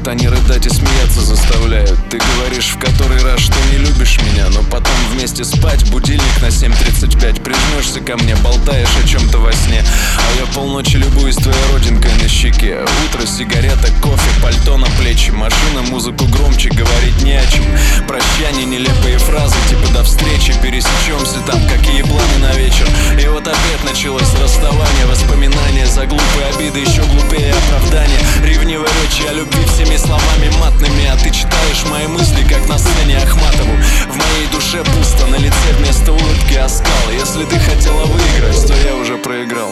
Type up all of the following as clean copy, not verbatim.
вот они рыдать и смеяться заставляют. Ты говоришь в который раз, что не любишь меня, но потом вместе спать, будильник на 7:35. Прижмешься ко мне, болтаешь о чем-то во сне, а я полночи любуюсь твоей родинкой на щеке. Утро, сигарета, кофе, пальто на плечи, машина, музыку громче, говорить не о чем. Прощание, нелепые фразы, типа до встречи, пересечемся там, как и ебланы на вечер. И вот опять началось расставание, воспоминания за глупые обиды, еще глупее оправдания. Ревнивые речи о любви всеми словами матными, а ты читаешь мои мысли, как на сцене Ахматову. В моей душе пусто, на лице вместо улыбки оскал. Если ты хотела выиграть, то я уже проиграл.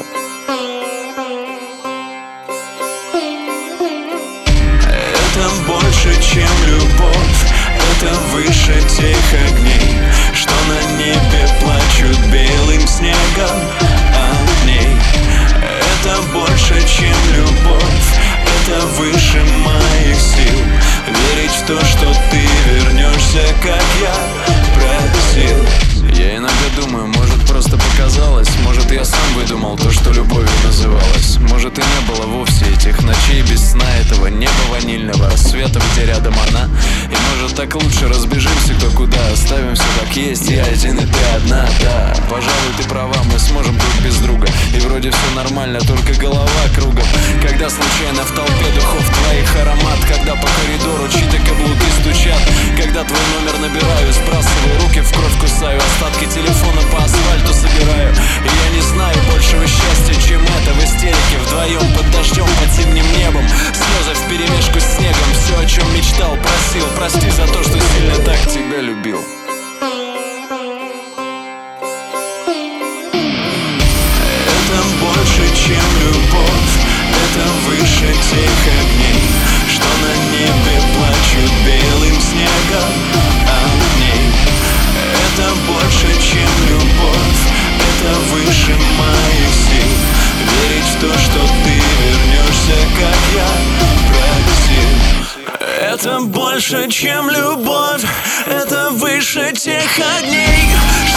Это больше, чем любовь, это выше тех огней, что на небе плачут белым снегом о ней. Это больше, чем любовь, это выше моих сил. Верить в то, что ты вернешься, как я просил. Я иногда думаю, может просто показалось, может я сам выдумал то, что любовью называлось. Может и не было вовсе этих ночей без сна, этого неба ванильного, рассвета, где рядом она. И может так лучше, разбежимся кто куда, оставим все как есть, я один и ты одна. Да, пожалуй, ты права, мы сможем друг без друга, и вроде все нормально, только голова кругом. Когда случайно в толпе духов твоих аромат, когда по коридору чьи-то каблуки стучат, когда твой номер набираю, сбрасываю руки в кровь, кусаю остатки телефона по асфальту собираю. И я не знаю большего счастья, чем это, в истерике вдвоем под дождем, под зимним небом, слезы вперемешку с снегом. Все, о чем мечтал, просил, прости за то, что сильно так тебя любил. Это больше, чем любовь, это выше тех огней, что на небе плачут белым снегом о ней. Это больше, чем любовь, это выше моих сил. Верить в то, что ты вернешься, как я просил. Это больше, чем любовь, это выше тех огней,